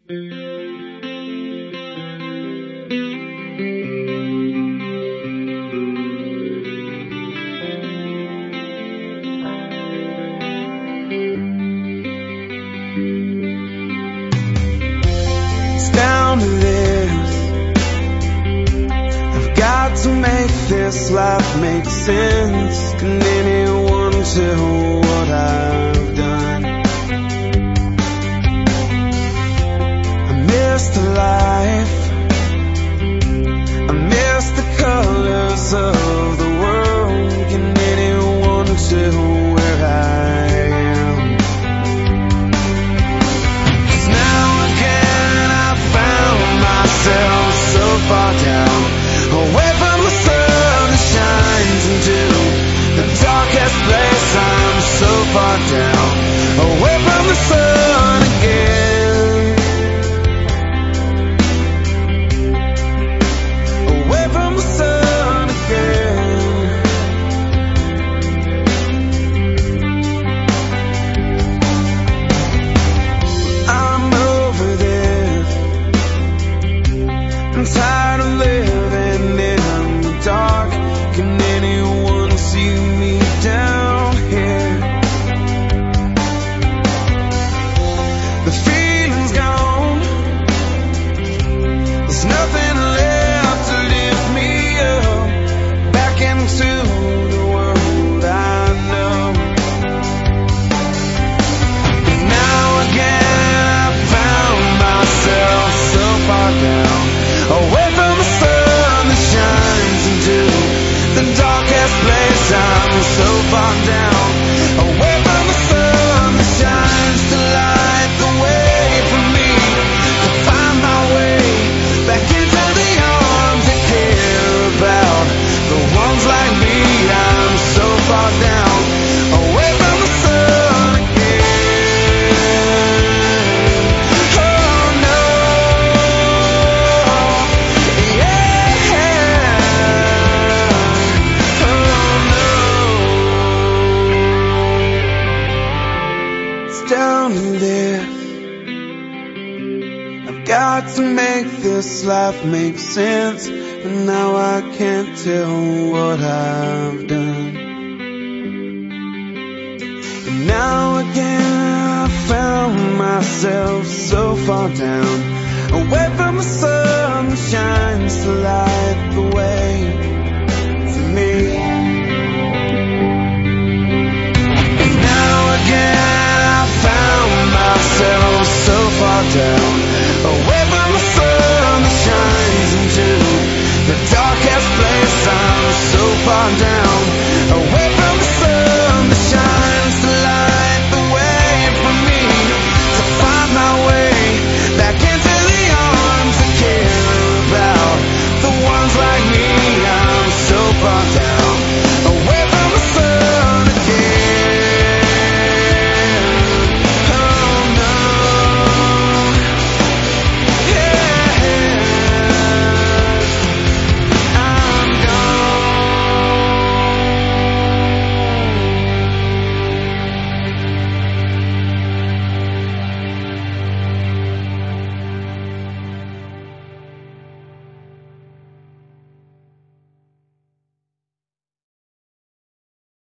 It's down to this. I've got to make this life make sense. Can anyone tell what I've done? I miss the life, I miss the colors of the world. Can anyone tell where I am? 'Cause now again I found myself so far down, away from the sun that shines into the darkest place. I'm so far down, away from the sun again, away from the sun again. I'm over this, I'm tired of living in the dark. Can anyone see me down here? The feeling's gone, there's nothing left to lift me up back into the world I know. And now again I found myself so far down, away from the sun that shines into the darkest place. I'm so far down, away from the sun that shines to light the way for me to find my way back into the arms that care about the ones like me. I'm so far down, away from the sun again. Oh no, yeah, oh no. It's down to this. I've got to make this life make sense, and now I can't tell what I've done. And now again I found myself so far down, away from the sun that shines to light the way for me. And now again I found myself so far down, away from the sun that shines into the darkest place. I'm so far down,